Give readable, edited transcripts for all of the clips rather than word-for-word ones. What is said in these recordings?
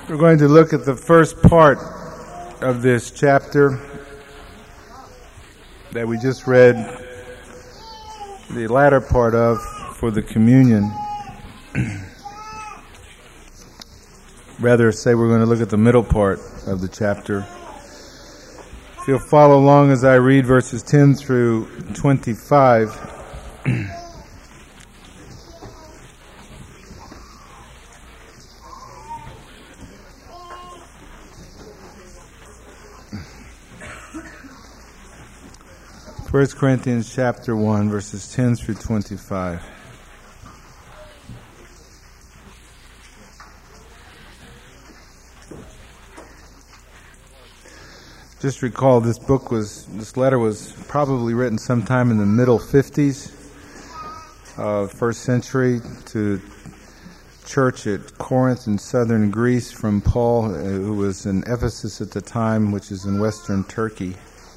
We're going to look at the first part of this chapter that we just read, the latter part of, for the communion. Rather say we're going to look at the middle part of the chapter. If you'll follow along as I read verses 10 through 25. First Corinthians chapter 1, verses 10 through 25. Just recall this letter was probably written sometime in the middle 50s, first century, to church at Corinth in southern Greece from Paul, who was in Ephesus at the time, which is in western Turkey.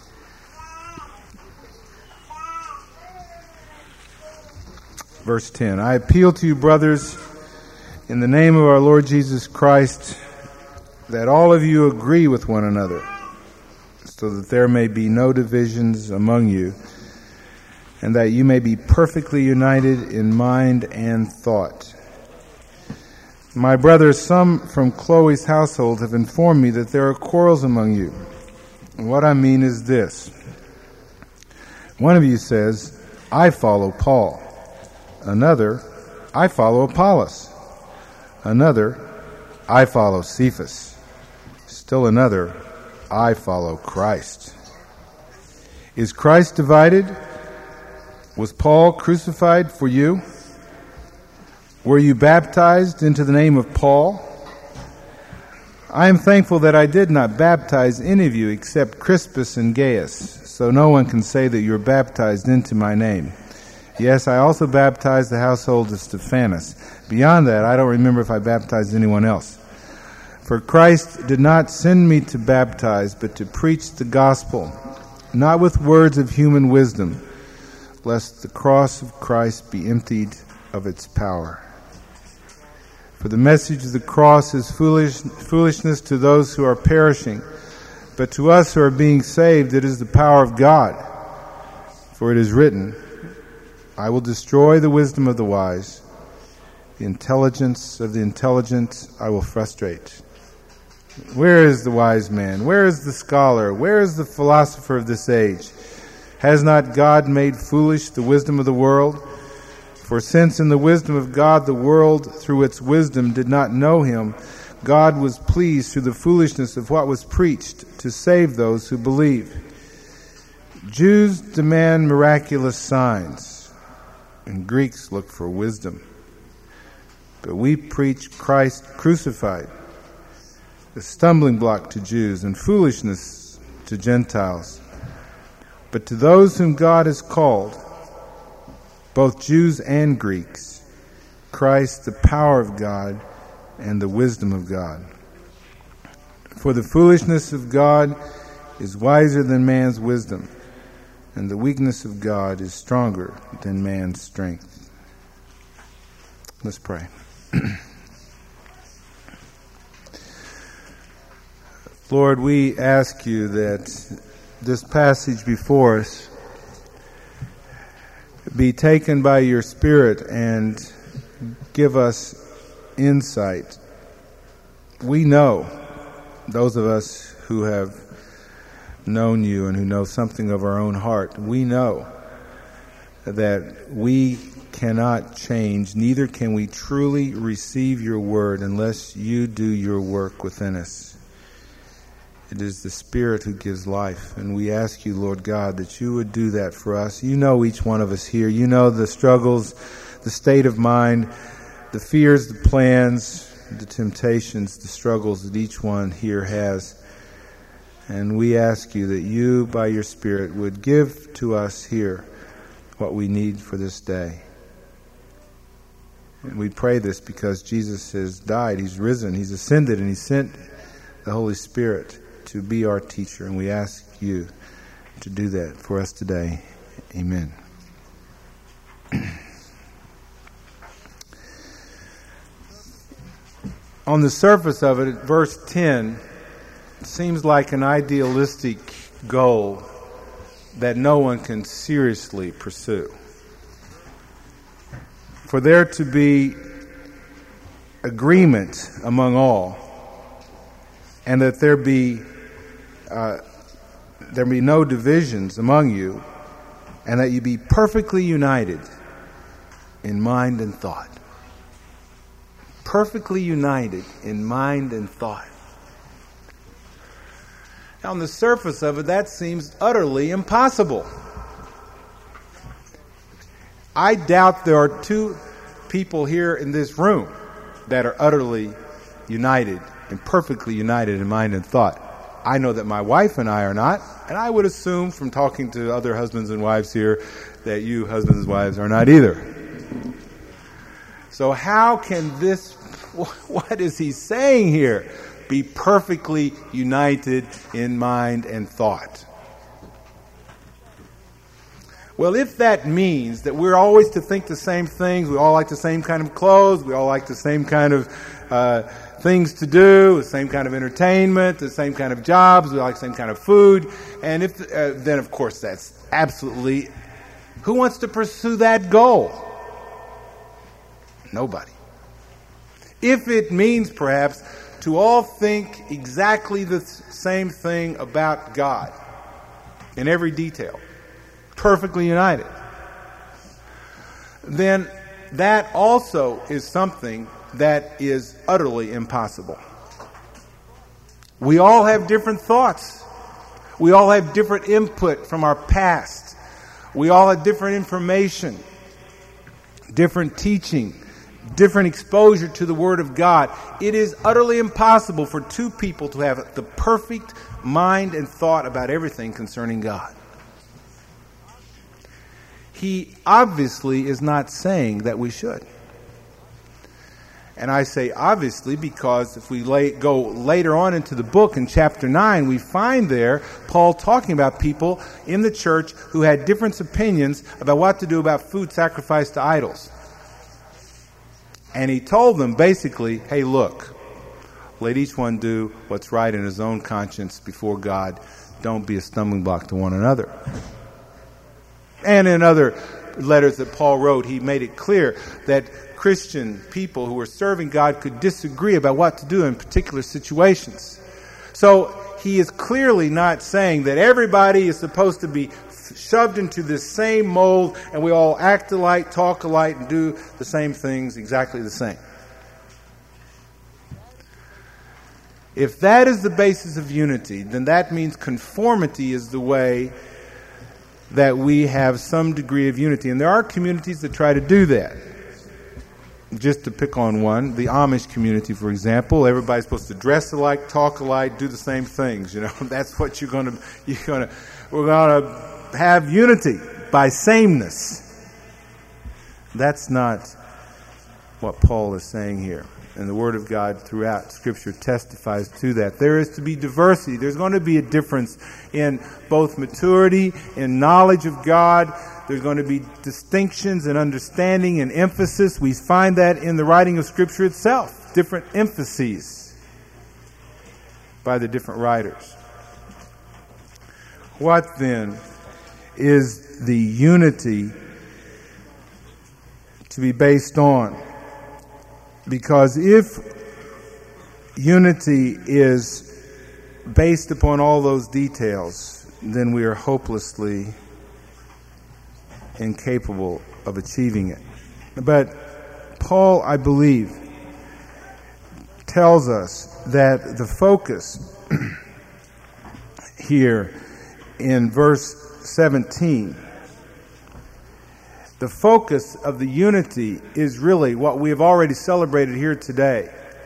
Verse 10, I appeal to you, brothers, in the name of our Lord Jesus Christ, that all of you agree with one another, so that there may be no divisions among you, and that you may be perfectly united in mind and thought. My brothers, some from Chloe's household have informed me that there are quarrels among you. And what I mean is this. One of you says, I follow Paul. Another, I follow Apollos. Another, I follow Cephas. Still another, I follow Christ. Is Christ divided? Was Paul crucified for you? Were you baptized into the name of Paul? I am thankful that I did not baptize any of you except Crispus and Gaius, so no one can say that you were baptized into my name. Yes, I also baptized the household of Stephanas. Beyond that, I don't remember if I baptized anyone else. For Christ did not send me to baptize, but to preach the gospel, not with words of human wisdom, lest the cross of Christ be emptied of its power. For the message of the cross is foolishness to those who are perishing, but to us who are being saved it is the power of God. For it is written, I will destroy the wisdom of the wise. The intelligence of the intelligent I will frustrate. Where is the wise man? Where is the scholar? Where is the philosopher of this age? Has not God made foolish the wisdom of the world? For since in the wisdom of God the world through its wisdom did not know him, God was pleased through the foolishness of what was preached to save those who believe. Jews demand miraculous signs, and Greeks look for wisdom. But we preach Christ crucified, a stumbling block to Jews and foolishness to Gentiles. But to those whom God has called, both Jews and Greeks, Christ the power of God and the wisdom of God. For the foolishness of God is wiser than man's wisdom, and the weakness of God is stronger than man's strength. Let's pray. Lord, we ask you that this passage before us be taken by your Spirit and give us insight. We know, those of us who have known you and who know something of our own heart, we know that we cannot change, neither can we truly receive your word unless you do your work within us. It is the Spirit who gives life, and we ask you, Lord God, that you would do that for us. You know each one of us here. You know the struggles, the state of mind, the fears, the plans, the temptations, the struggles that each one here has. And we ask you that you, by your Spirit, would give to us here what we need for this day. And we pray this because Jesus has died, he's risen, he's ascended, and he sent the Holy Spirit to be our teacher. And we ask you to do that for us today. Amen. On the surface of it, verse 10 seems like an idealistic goal that no one can seriously pursue. For there to be agreement among all, and that there be no divisions among you, and that you be perfectly united in mind and thought. Perfectly united in mind and thought. On the surface of it, that seems utterly impossible. I doubt there are two people here in this room that are utterly united and perfectly united in mind and thought. I know that my wife and I are not, and I would assume from talking to other husbands and wives here that you husbands and wives are not either. So how can this, what is he saying here? Be perfectly united in mind and thought. Well, if that means that we're always to think the same things, we all like the same kind of clothes, we all like the same kind of things to do, the same kind of entertainment, the same kind of jobs, we like the same kind of food, and if then of course that's absolutely, who wants to pursue that goal? Nobody. If it means perhaps to all think exactly the same thing about God in every detail, perfectly united, then that also is something that is utterly impossible. We all have different thoughts. We all have different input from our past. We all have different information, different teaching, different exposure to the Word of God. It is utterly impossible for two people to have the perfect mind and thought about everything concerning God. He obviously is not saying that we should. And I say obviously because if we go later on into the book in chapter 9, we find there Paul talking about people in the church who had different opinions about what to do about food sacrificed to idols. And he told them basically, hey, look, let each one do what's right in his own conscience before God. Don't be a stumbling block to one another. And in other letters that Paul wrote, he made it clear that Christian people who were serving God could disagree about what to do in particular situations. So he is clearly not saying that everybody is supposed to be shoved into this same mold and we all act alike, talk alike, and do the same things exactly the same. If that is the basis of unity, then that means conformity is the way that we have some degree of unity. And there are communities that try to do that. Just to pick on one, the Amish community, for example, everybody's supposed to dress alike, talk alike, do the same things. You know, that's what we're going to have unity by sameness. That's not what Paul is saying here. And the Word of God throughout Scripture testifies to that. There is to be diversity. There's going to be a difference in both maturity and knowledge of God. There's going to be distinctions in understanding and emphasis. We find that in the writing of Scripture itself. Different emphases by the different writers. What then is the unity to be based on? Because if unity is based upon all those details, then we are hopelessly incapable of achieving it. But Paul, I believe, tells us that the focus here in verse 17, the focus of the unity is really what we have already celebrated here today.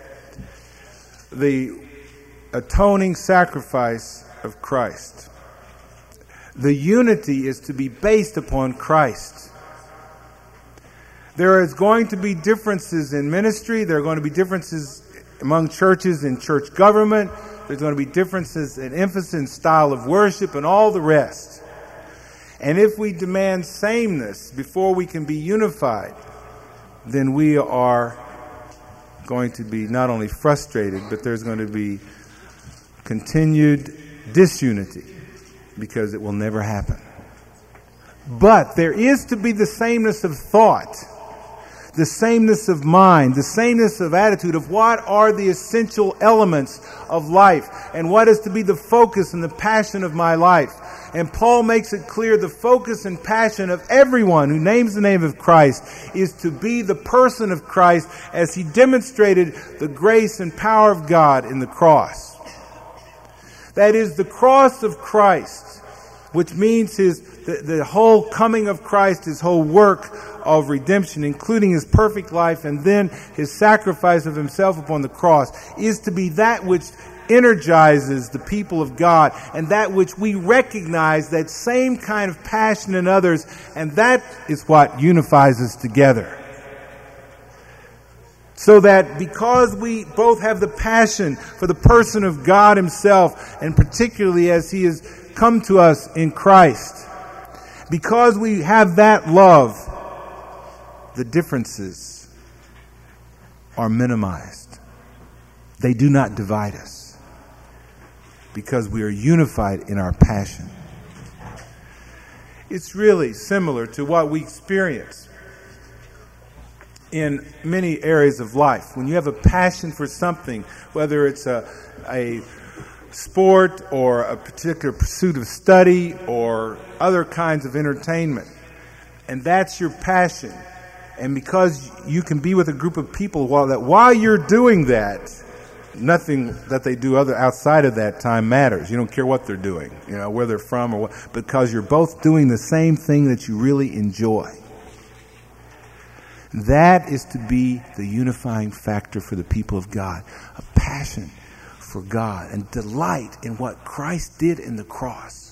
The atoning sacrifice of Christ. The unity is to be based upon Christ. There is going to be differences in ministry. There are going to be differences among churches in church government. There's going to be differences in emphasis and style of worship and all the rest. And if we demand sameness before we can be unified, then we are going to be not only frustrated, but there's going to be continued disunity because it will never happen. But there is to be the sameness of thought, the sameness of mind, the sameness of attitude of what are the essential elements of life and what is to be the focus and the passion of my life. And Paul makes it clear the focus and passion of everyone who names the name of Christ is to be the person of Christ as he demonstrated the grace and power of God in the cross. That is the cross of Christ, which means the whole coming of Christ, his whole work of redemption, including his perfect life and then his sacrifice of himself upon the cross, is to be that which energizes the people of God and that which we recognize that same kind of passion in others, and that is what unifies us together. So that because we both have the passion for the person of God himself, and particularly as he has come to us in Christ, because we have that love, the differences are minimized. They do not divide us because we are unified in our passion. It's really similar to what we experience in many areas of life. When you have a passion for something, whether it's a sport or a particular pursuit of study or other kinds of entertainment, and that's your passion, and because you can be with a group of people while you're doing that, nothing that they do outside of that time matters. You don't care what they're doing, where they're from or what, because you're both doing the same thing that you really enjoy. That is to be the unifying factor for the people of God. A passion for God and delight in what Christ did in the cross.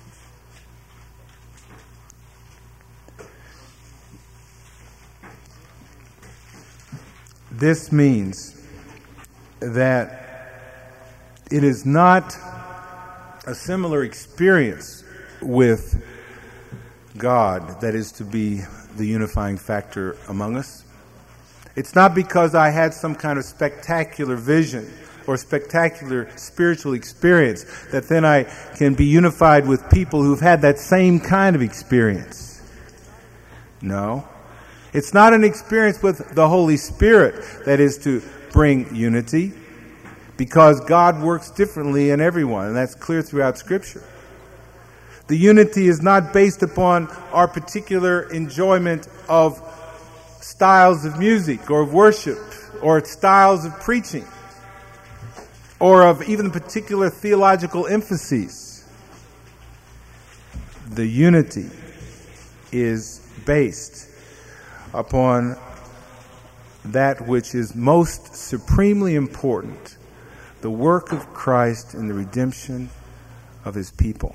This means that it is not a similar experience with God that is to be the unifying factor among us. It's not because I had some kind of spectacular vision or spectacular spiritual experience that then I can be unified with people who've had that same kind of experience. No. It's not an experience with the Holy Spirit that is to bring unity, because God works differently in everyone, and that's clear throughout Scripture. The unity is not based upon our particular enjoyment of styles of music or of worship or styles of preaching or of even particular theological emphases. The unity is based upon that which is most supremely important, the work of Christ in the redemption of his people.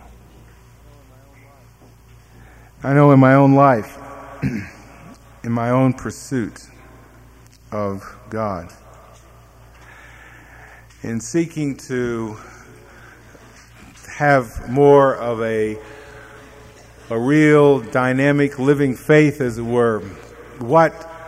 I know in my own life, in my own pursuit of God, in seeking to have more of a real dynamic living faith, as it were, what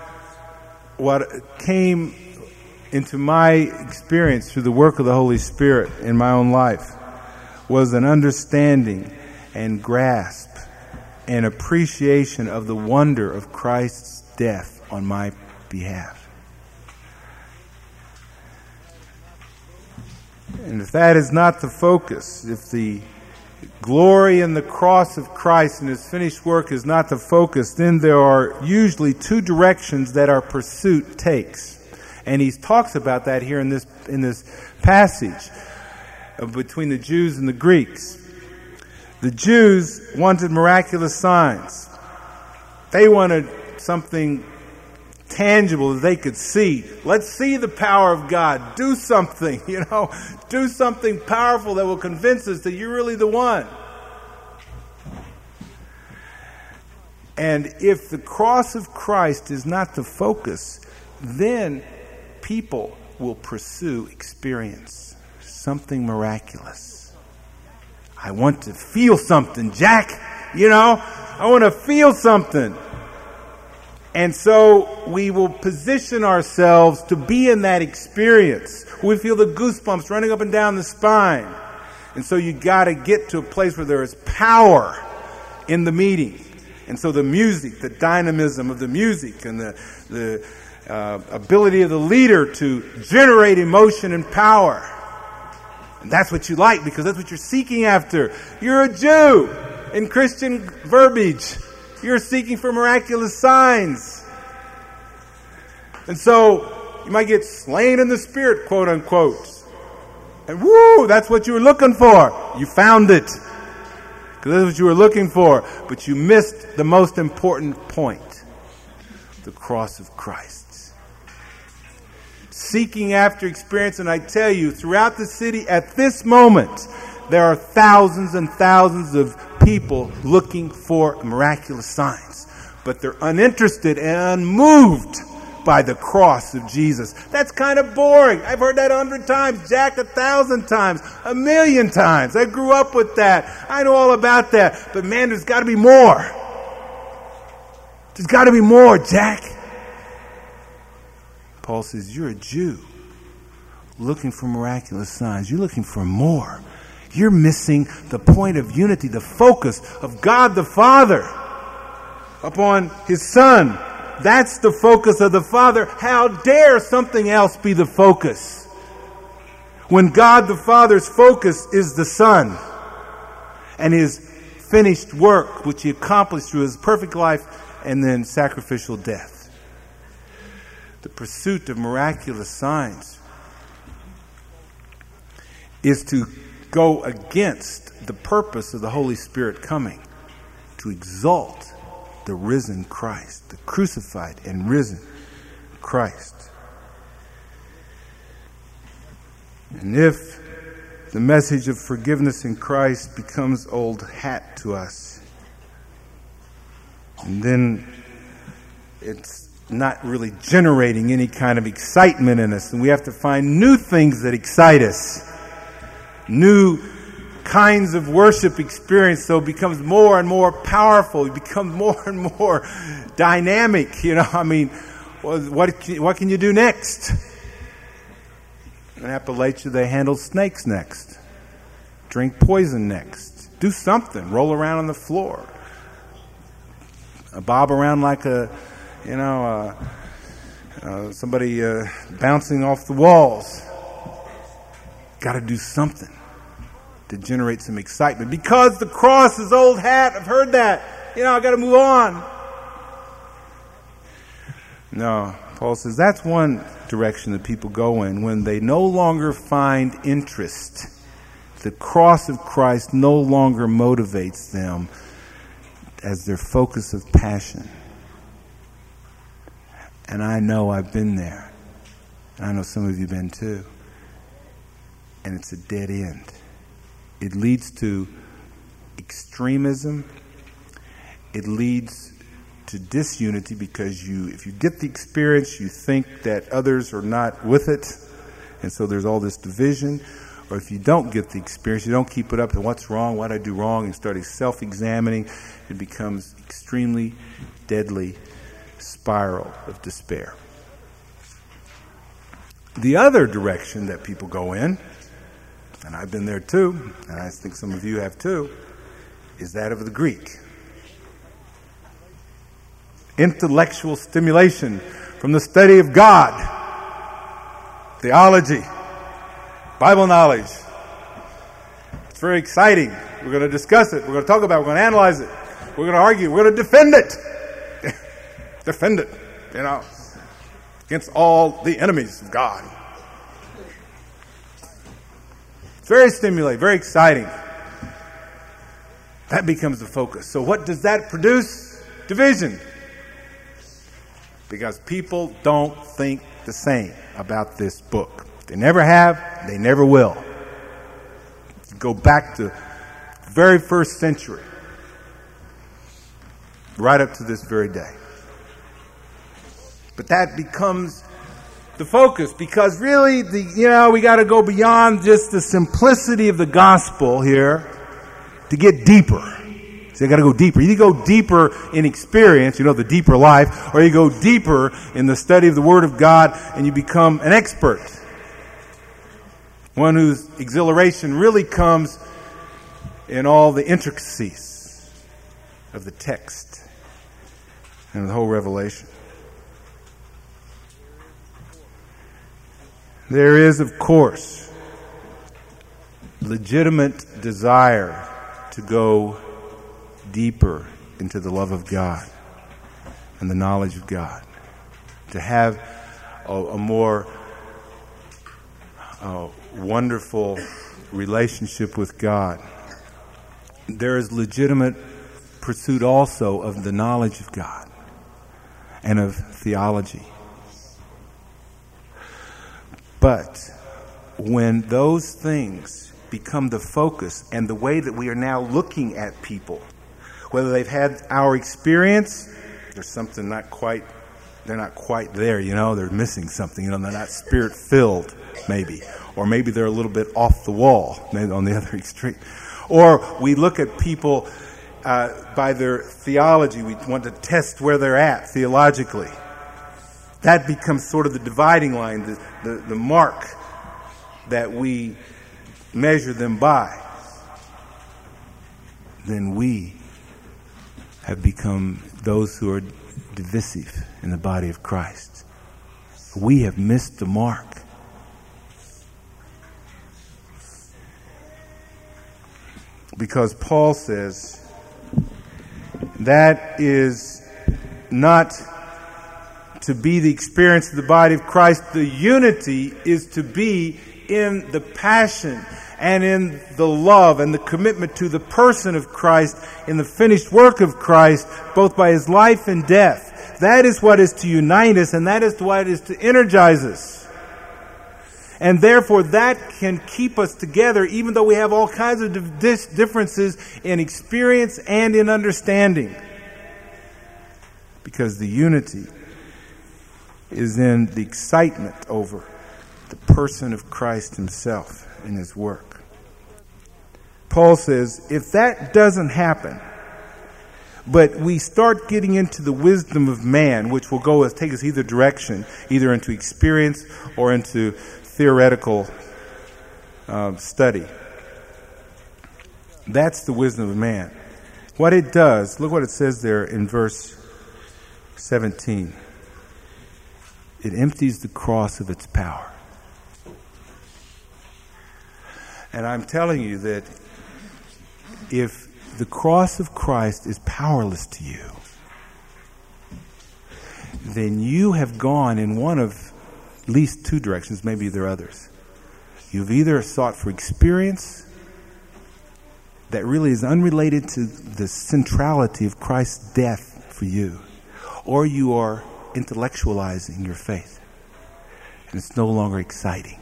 came into my experience through the work of the Holy Spirit in my own life was an understanding and grasp and appreciation of the wonder of Christ's death on my behalf. And if that is not the focus, if the glory in the cross of Christ and his finished work is not the focus, then there are usually two directions that our pursuit takes. And he talks about that here in this passage between the Jews and the Greeks. The Jews wanted miraculous signs. They wanted something tangible that they could see. Let's see the power of God. Do something, do something powerful that will convince us that you're really the one. And if the cross of Christ is not the focus, then people will pursue experience, something miraculous. I want to feel something, Jack. I want to feel something. And so we will position ourselves to be in that experience. We feel the goosebumps running up and down the spine. And so you got to get to a place where there is power in the meeting. And so the music, the dynamism of the music, and the ability of the leader to generate emotion and power. And that's what you like, because that's what you're seeking after. You're a Jew. In Christian verbiage, you're seeking for miraculous signs. And so you might get slain in the spirit, quote unquote. And woo, that's what you were looking for. You found it. Because that's what you were looking for. But you missed the most important point. The cross of Christ. Seeking after experience. And I tell you, throughout the city at this moment, there are thousands and thousands of people looking for miraculous signs. But they're uninterested and unmoved by the cross of Jesus. That's kind of boring. I've heard that 100 times, Jack, 1,000 times, 1,000,000 times. I grew up with that. I know all about that. But man, there's got to be more. There's got to be more, Jack. Paul says, you're a Jew looking for miraculous signs. You're looking for more. You're missing the point of unity, the focus of God the Father upon His Son. That's the focus of the Father. How dare something else be the focus? When God the Father's focus is the Son and His finished work, which He accomplished through His perfect life and then sacrificial death. The pursuit of miraculous signs is to go against the purpose of the Holy Spirit coming, to exalt the risen Christ, the crucified and risen Christ. And if the message of forgiveness in Christ becomes old hat to us, and then it's not really generating any kind of excitement in us, and we have to find new things that excite us, new kinds of worship experience, so it becomes more and more powerful. It becomes more and more dynamic. You know, I mean, what can you do next? In Appalachia, they handle snakes next. Drink poison next. Do something. Roll around on the floor. Bob around like somebody bouncing off the walls. Got to do something to generate some excitement. Because the cross is old hat. I've heard that. I got to move on. No, Paul says that's one direction that people go in when they no longer find interest. The cross of Christ no longer motivates them as their focus of passion. And I know I've been there. And I know some of you have been too. And it's a dead end. It leads to extremism. It leads to disunity because if you get the experience, you think that others are not with it. And so there's all this division. Or if you don't get the experience, you don't keep it up, and what's wrong, what did I do wrong, and start self-examining, it becomes extremely deadly spiral of despair. The other direction that people go in, and I've been there too, and I think some of you have too, is that of the Greek. Intellectual stimulation from the study of God, theology, Bible knowledge. It's very exciting. We're going to discuss it. We're going to talk about it. We're going to analyze it. We're going to argue. We're going to defend it. Defend it, against all the enemies of God. It's very stimulating, very exciting. That becomes the focus. So what does that produce? Division. Because people don't think the same about this book. They never have, they never will. Go back to the very first century, right up to this very day. But that becomes the focus, because really, we got to go beyond just the simplicity of the gospel here to get deeper. So you got to go deeper. You go deeper in experience, the deeper life, or you go deeper in the study of the Word of God and you become an expert. One whose exhilaration really comes in all the intricacies of the text and the whole revelation. There is, of course, legitimate desire to go deeper into the love of God and the knowledge of God, to have a more wonderful relationship with God. There is legitimate pursuit also of the knowledge of God and of theology. But when those things become the focus and the way that we are now looking at people, whether they've had our experience, there's something they're not quite there, they're missing something, they're not spirit-filled, maybe. Or maybe they're a little bit off the wall, maybe on the other extreme. Or we look at people by their theology. We want to test where they're at theologically. That becomes sort of the dividing line, the mark that we measure them by. Then we have become those who are divisive in the body of Christ. We have missed the mark. Because Paul says that is not to be the experience of the body of Christ. The unity is to be in the passion and in the love and the commitment to the person of Christ, in the finished work of Christ, both by his life and death. That is what is to unite us, and that is what is to energize us. And therefore that can keep us together even though we have all kinds of differences in experience and in understanding. Because the unity is in the excitement over the person of Christ himself and his work. Paul says, if that doesn't happen, but we start getting into the wisdom of man, which will take us either direction, either into experience or into theoretical study. That's the wisdom of man. What it does, look what it says there in verse 17. It empties the cross of its power. And I'm telling you that if the cross of Christ is powerless to you, then you have gone in one of at least two directions, maybe there are others. You've either sought for experience that really is unrelated to the centrality of Christ's death for you, or you are intellectualizing your faith, and it's no longer exciting.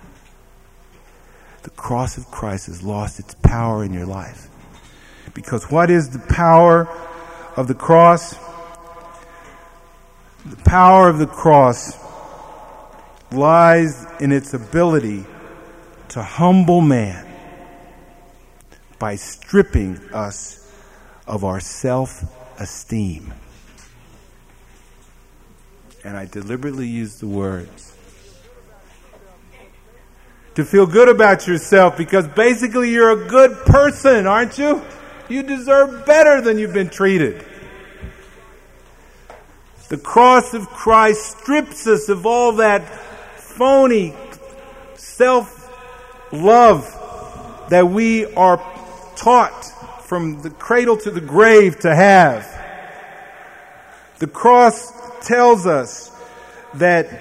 The cross of Christ has lost its power in your life. Because what is the power of the cross? The power of the cross lies in its ability to humble man by stripping us of our self-esteem. And I deliberately use the words. To feel good about yourself, because basically you're a good person, aren't you? You deserve better than you've been treated. The cross of Christ strips us of all that phony self-love that we are taught from the cradle to the grave to have. The cross tells us that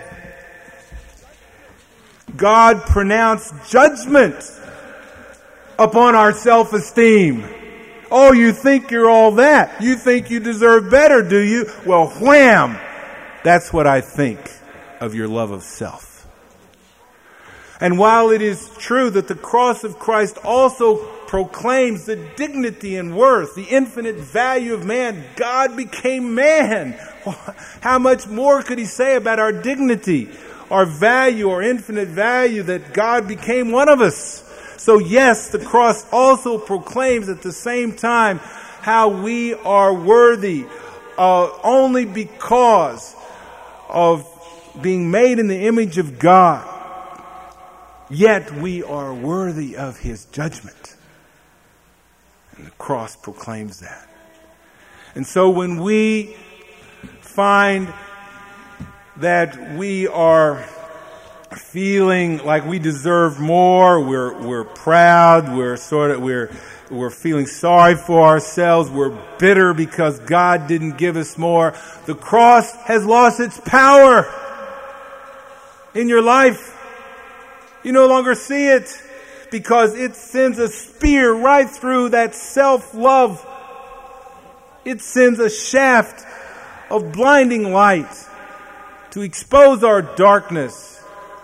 God pronounced judgment upon our self-esteem. Oh, you think you're all that? You think you deserve better, do you? Well, wham! That's what I think of your love of self. And while it is true that the cross of Christ also proclaims the dignity and worth, the infinite value of man, God became man. How much more could he say about our dignity, our value, our infinite value, that God became one of us? So yes, the cross also proclaims at the same time how we are worthy only because of being made in the image of God. Yet we are worthy of His judgment. And the cross proclaims that. And so when we find that we are feeling like we deserve more, we're proud, we're feeling sorry for ourselves, we're bitter because God didn't give us more, the cross has lost its power in your life. You no longer see it because it sends a spear right through that self-love. It sends a shaft of blinding light to expose our darkness.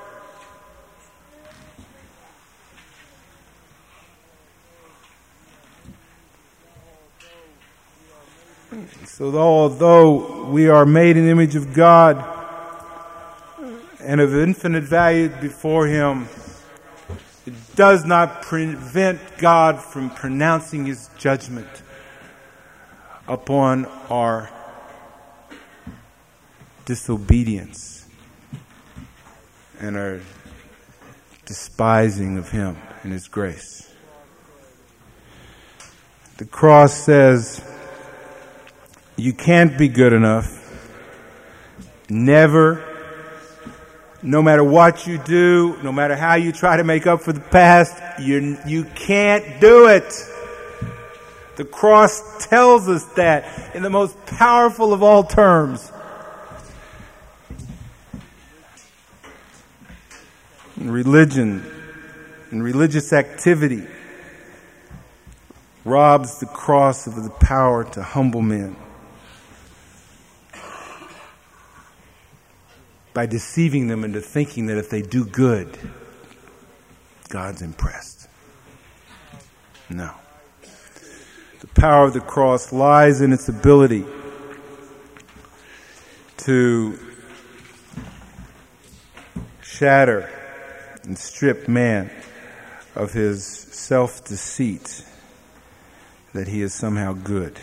So although we are made in the image of God and of infinite value before Him, it does not prevent God from pronouncing His judgment upon our disobedience and our despising of Him and His grace. The cross says, you can't be good enough. Never. No matter what you do, no matter how you try to make up for the past, you can't do it. The cross tells us that in the most powerful of all terms. Religion and religious activity robs the cross of the power to humble men by deceiving them into thinking that if they do good, God's impressed. No. The power of the cross lies in its ability to shatter and strip man of his self-deceit that he is somehow good.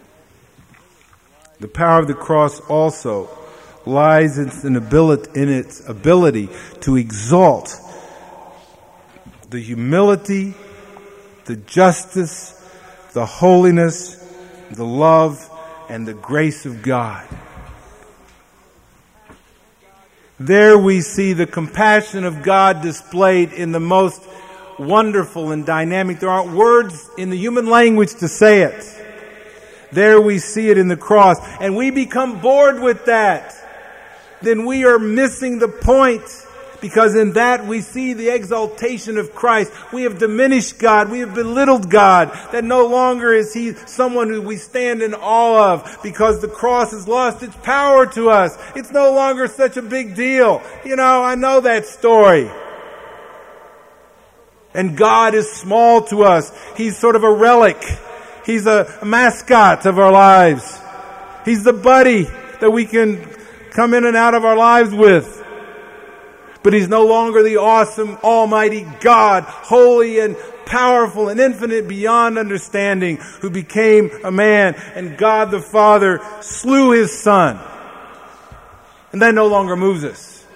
The power of the cross also lies in its ability to exalt the humility, the justice, the holiness, the love, and the grace of God. There we see the compassion of God displayed in the most wonderful and dynamic. There aren't words in the human language to say it. There we see it in the cross. And we become bored with that. Then we are missing the point. Because in that we see the exaltation of Christ. We have diminished God. We have belittled God. That no longer is He someone who we stand in awe of. Because the cross has lost its power to us. It's no longer such a big deal. You know, I know that story. And God is small to us. He's sort of a relic. He's a mascot of our lives. He's the buddy that we can come in and out of our lives with. But He's no longer the awesome, almighty God, holy and powerful and infinite beyond understanding, who became a man, and God the Father slew His Son. And that no longer moves us.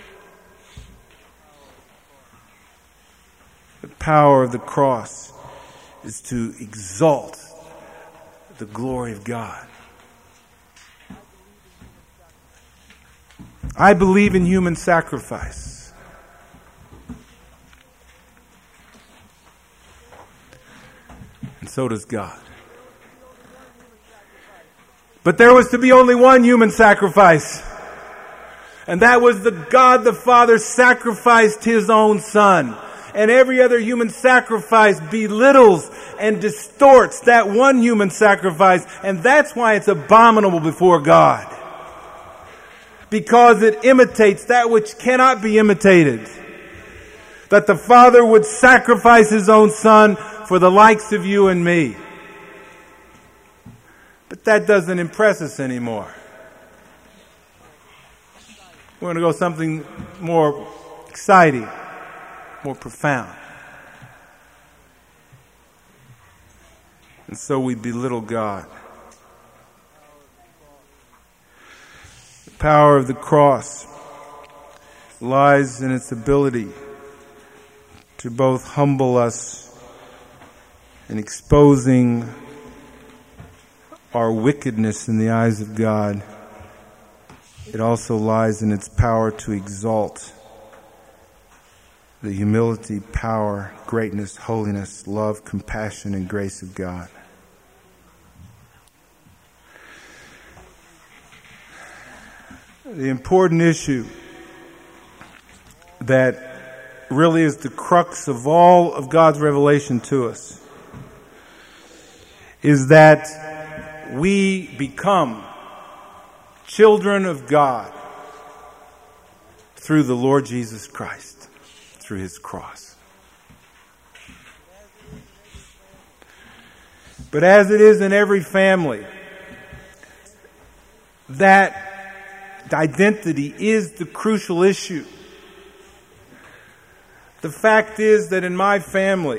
The power of the cross is to exalt the glory of God. I believe in human sacrifice. And so does God. But there was to be only one human sacrifice. And that was God the Father sacrificed His own Son. And every other human sacrifice belittles and distorts that one human sacrifice. And that's why it's abominable before God. Because it imitates that which cannot be imitated. That the Father would sacrifice His own Son for the likes of you and me. But that doesn't impress us anymore. We're going to go something more exciting, more profound. And so we belittle God. The power of the cross lies in its ability to both humble us in exposing our wickedness in the eyes of God. It also lies in its power to exalt the humility, power, greatness, holiness, love, compassion, and grace of God. The important issue that really is the crux of all of God's revelation to us is that we become children of God through the Lord Jesus Christ, through His cross. But as it is in every family, that identity is the crucial issue. The fact is that in my family,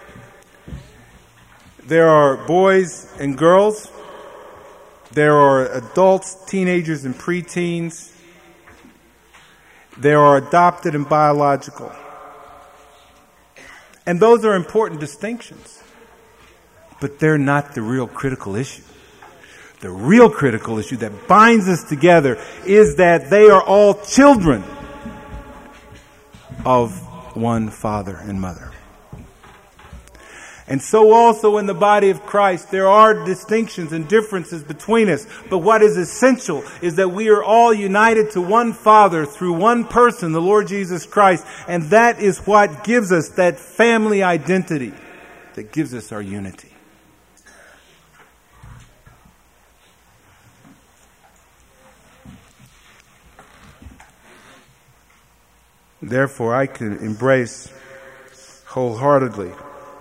there are boys and girls, there are adults, teenagers, and preteens, there are adopted and biological. And those are important distinctions, but they're not the real critical issue. The real critical issue that binds us together is that they are all children of one father and mother. And so also in the body of Christ, there are distinctions and differences between us. But what is essential is that we are all united to one Father through one person, the Lord Jesus Christ. And that is what gives us that family identity, that gives us our unity. Therefore, I can embrace wholeheartedly.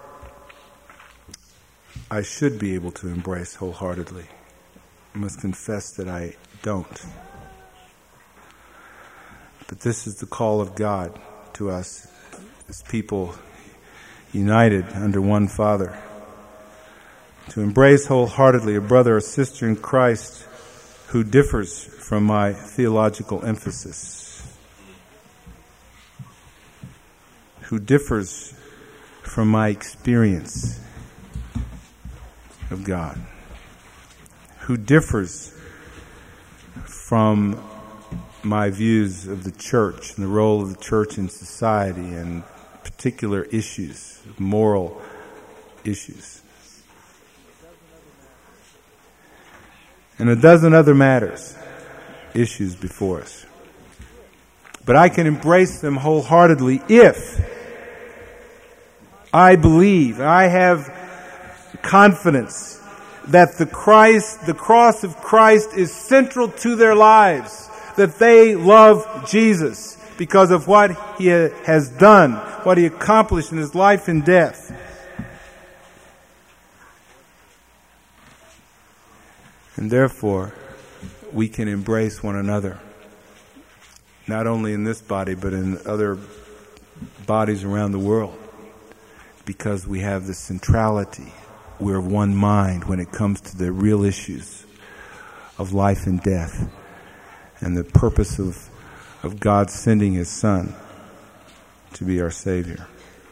I should be able to embrace wholeheartedly. I must confess that I don't. But this is the call of God to us as people united under one Father. To embrace wholeheartedly a brother or sister in Christ who differs from my theological emphasis, who differs from my experience of God, who differs from my views of the church and the role of the church in society and particular issues, moral issues, and a dozen other matters, issues before us. But I can embrace them wholeheartedly if I believe, I have confidence that the cross of Christ is central to their lives, that they love Jesus because of what He has done, what He accomplished in His life and death. And therefore, we can embrace one another, not only in this body, but in other bodies around the world, because we have the centrality. We're of one mind when it comes to the real issues of life and death and the purpose of God sending His Son to be our Savior.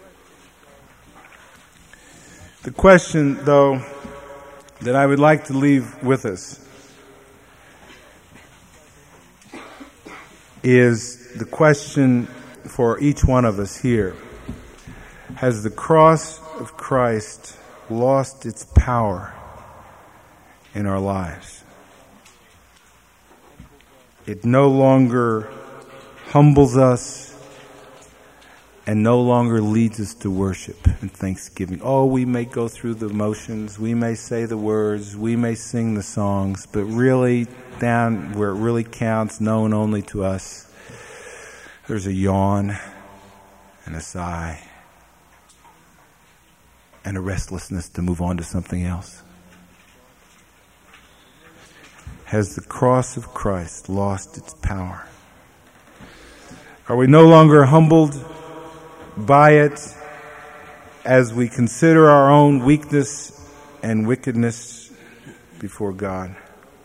The question, though, that I would like to leave with us is the question for each one of us here. Has the cross of Christ lost its power in our lives? It no longer humbles us and no longer leads us to worship and thanksgiving. Oh, we may go through the motions, we may say the words, we may sing the songs, but really down where it really counts, known only to us, there's a yawn and a sigh and a restlessness to move on to something else. Has the cross of Christ lost its power? Are we no longer humbled by it as we consider our own weakness and wickedness before God?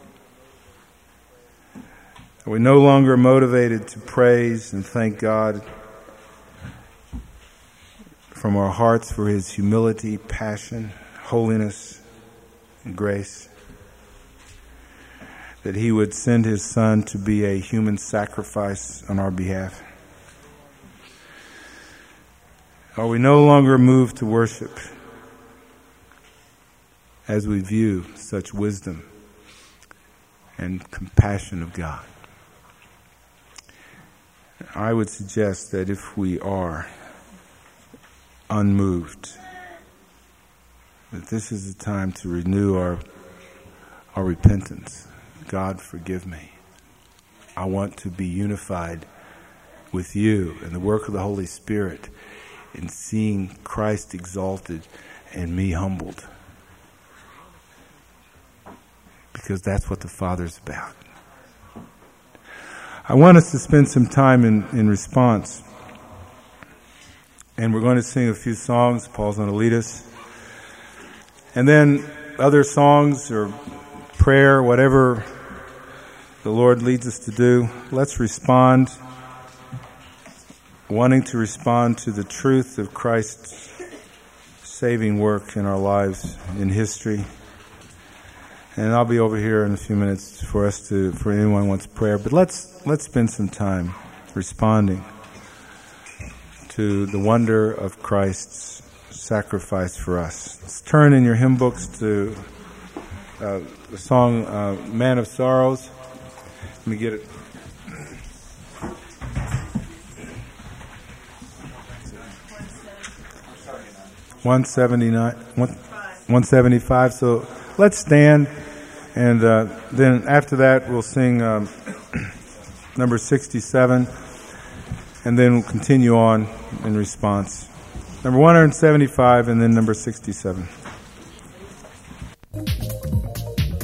Are we no longer motivated to praise and thank God from our hearts for His humility, passion, holiness, and grace? That He would send His Son to be a human sacrifice on our behalf? Are we no longer moved to worship as we view such wisdom and compassion of God? I would suggest that if we are unmoved, that this is the time to renew our repentance. God, forgive me. I want to be unified with you and the work of the Holy Spirit in seeing Christ exalted and me humbled. Because that's what the Father's about. I want us to spend some time in response. And we're going to sing a few songs. Paul's going to lead us. And then other songs or prayer, whatever the Lord leads us to do. Let's respond, wanting to respond to the truth of Christ's saving work in our lives, in history. And I'll be over here in a few minutes for anyone who wants prayer. But let's spend some time responding to the wonder of Christ's sacrifice for us. Let's turn in your hymn books to the song Man of Sorrows. Let me get it. $175. So let's stand, and then after that we'll sing number 67, and then we'll continue on in response. Number 175, and then number 67.